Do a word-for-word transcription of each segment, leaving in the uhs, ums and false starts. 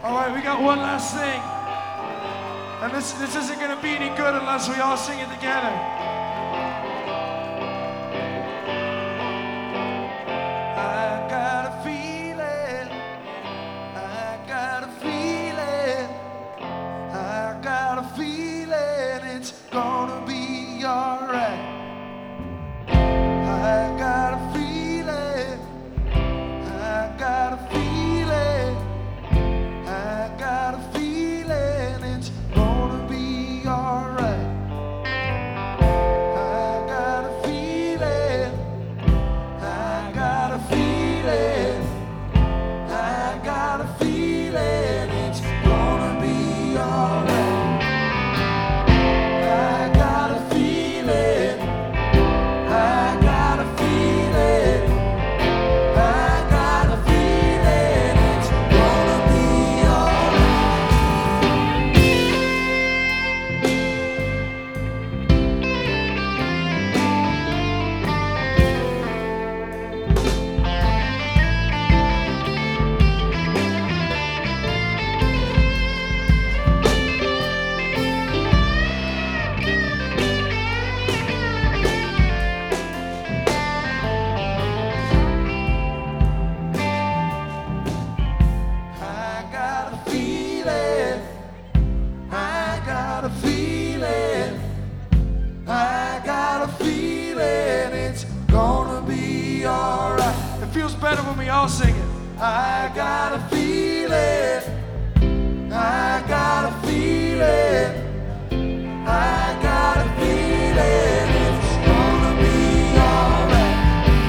All right, we got one last thing. And this, this isn't gonna be any good unless we all sing it together. I got a feeling, I got a feeling, I got a feeling it's gonna be alright. I got a feeling, I got a feeling, I got a feeling it's gonna be alright. I got a feeling, I got a feeling, I got a feeling it's gonna be alright. I got a feeling, I got a feeling, I got a feeling it's gonna be alright. I got a feeling, I got a feeling, I got a feeling it's gonna be alright. It feels better when we all sing it. I got a feeling, I got a feeling, I got a feeling it's gonna be alright.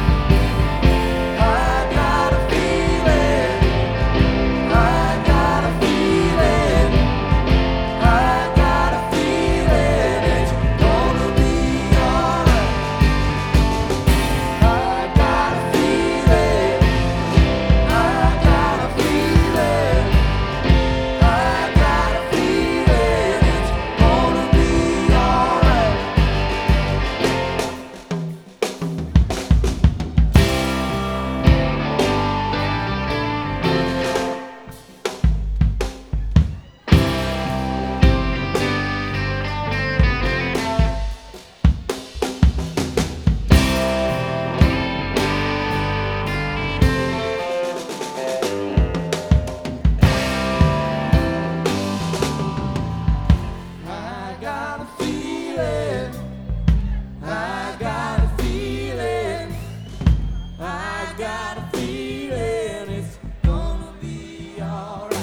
I got a feeling, I got a feeling, I got a feeling it's gonna be alright. I got a feeling, I got a feeling, I got a feeling it's gonna be alright. I got a feeling, I got a feeling, I got a feeling it's gonna be alright.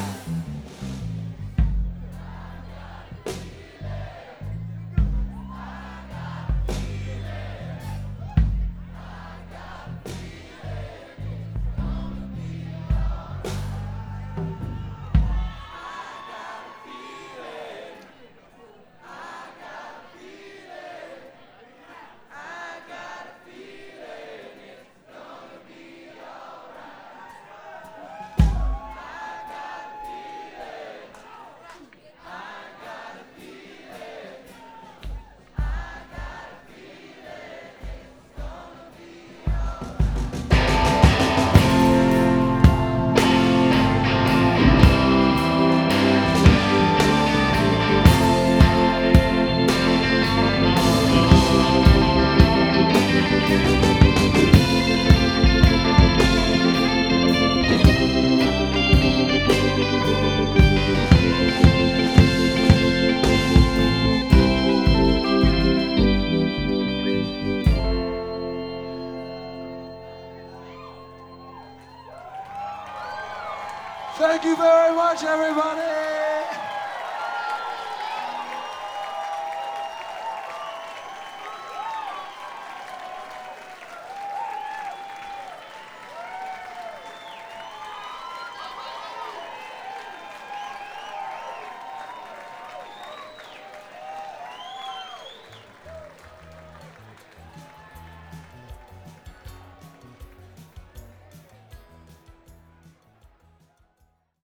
Thank you very much, everybody.